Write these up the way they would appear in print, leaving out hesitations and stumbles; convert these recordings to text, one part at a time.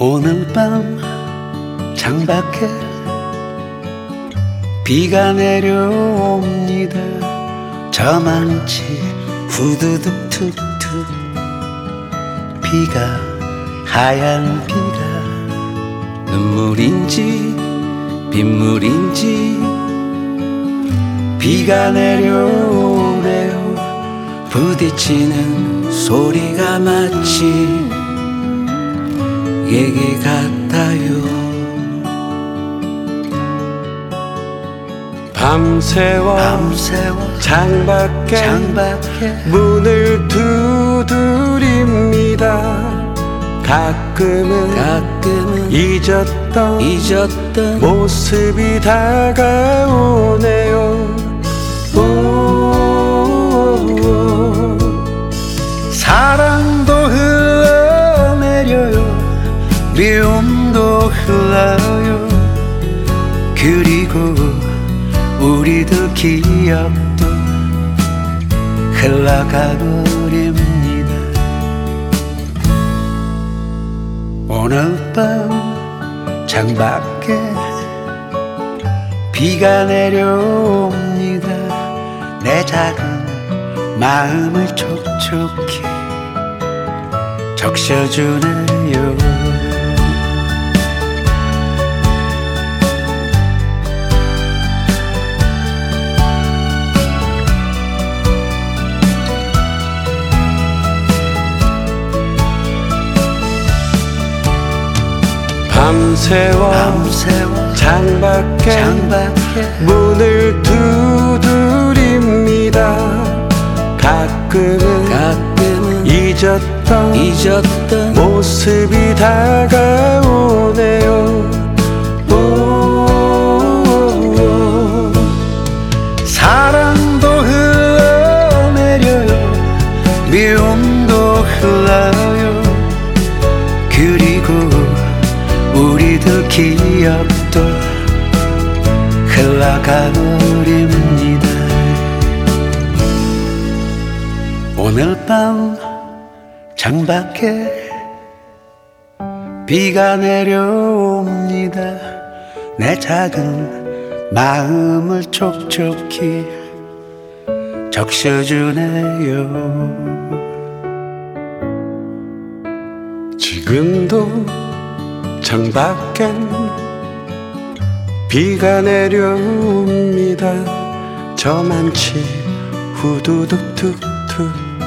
오늘 밤 창밖에 비가 내려옵니다. 저만치 후두둑 툭툭 비가 하얀 비가 눈물인지 빗물인지 비가 내려오네요. 부딪히는 소리가 마치 얘기 같아요. 밤새워 창밖에 문을 두드립니다. 가끔은 잊었던 모습이 다가오네요. 사랑도 흘러내려요. 미움도 흘러요. 그리고 우리들 기억도 흘러가버립니다. 오늘 밤 창밖에 비가 내려옵니다. 내 작은 마음을 촉촉히 적셔주네요. 밤새워 창밖에 문을 두드립니다. 가끔은 잊었던 모습이 다가오네요. 사랑도 흘러내려요. 미움도 흘러요. 그리고 우리들 기억도 흘러가버립니다. 오늘 밤 창밖에 비가 내려옵니다. 내 작은 마음을 촉촉히 적셔주네요. 지금도 창밖엔 비가 내려옵니다. 저만치 후두둑 툭툭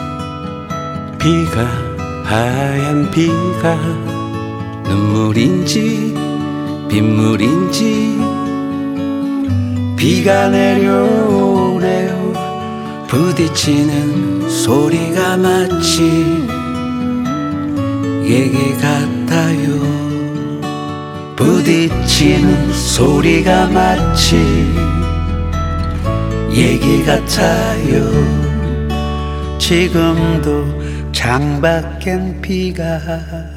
비가 하얀 비가 눈물인지 빗물인지 비가 내려오네요. 부딪히는 소리가 마치 얘기 같아요. 부딪히는 소리가 마치 얘기 같아요. 지금도 창밖엔 비가